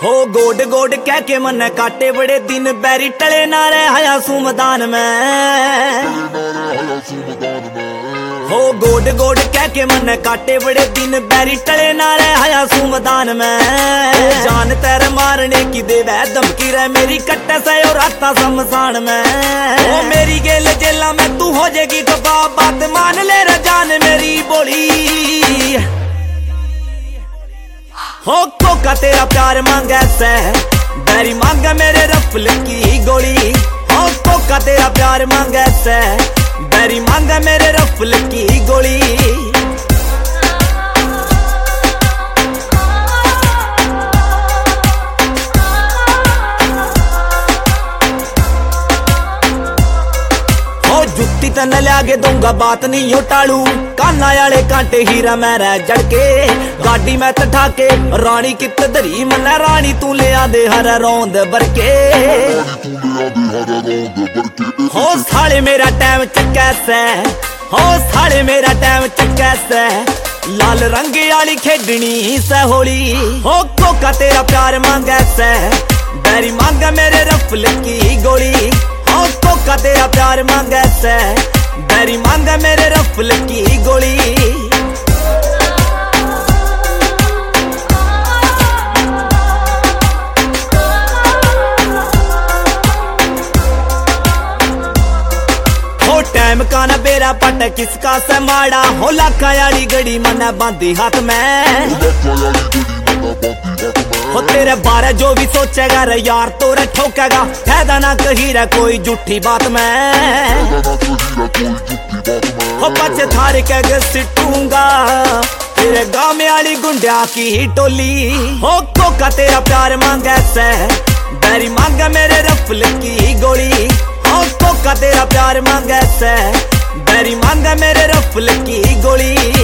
हो गोड गोड कह के मन काटे बड़े दिन बैरी टले ना रहे हया सुमदान में। हो गोड गोड कह के मन काटे बड़े दिन बैरी टले ना रहे हया सुमदान में। जान तेरे मारने की देवे धमकी रहे मेरी कट्टे से और आता शमशान में। ओ मेरी गेल जेला में तू हो जाएगी गवा बात मान ले रे जान मेरी बोली। हो कोका तेरा प्यार मांगे से बैरी मांगे मेरे रफल की गोली। हो कोका तेरा प्यार मांगे से बैरी मांगे मेरे रफल की गोली। जुत्ती तन लागे दूंगा बात नहीं हो टालू काना आले कांटे हीरा मेरा जड़के गाड़ी मैं तठा के रानी कित दरी मन रानी तू ले आ दे हर रौंद बरके। हो साले मेरा टाइम चक्का से हो साले मेरा टाइम चक्का से लाल रंग आली खेडनी से होली। हो कोका तेरा प्यार मांगे से बैरी मांगा मेरे रफल की गोली। हो कोका तेरा प्यार मांगे से बैरी मांगा मेरे रफल की गोली। हो टाइम का ना बेरा पट किसका से माड़ा हो लाखा यारी गड़ी मना बांधी हाथ में। हो तेरे बारे जो भी सोचेगा रे यार तोरे ठोकेगा फायदा ना कही रे कोई झूठी बात में। हो बच्चे थारे के सिटूंगा तेरे गाँव में आली गुंडिया की टोली। हो कोका तेरा प्यार मांगे से बैरी मांगे मेरे रफल की गोली। हो कोका तेरा प्यार मांगे से बैरी मांगे मेरे रफल की गोली।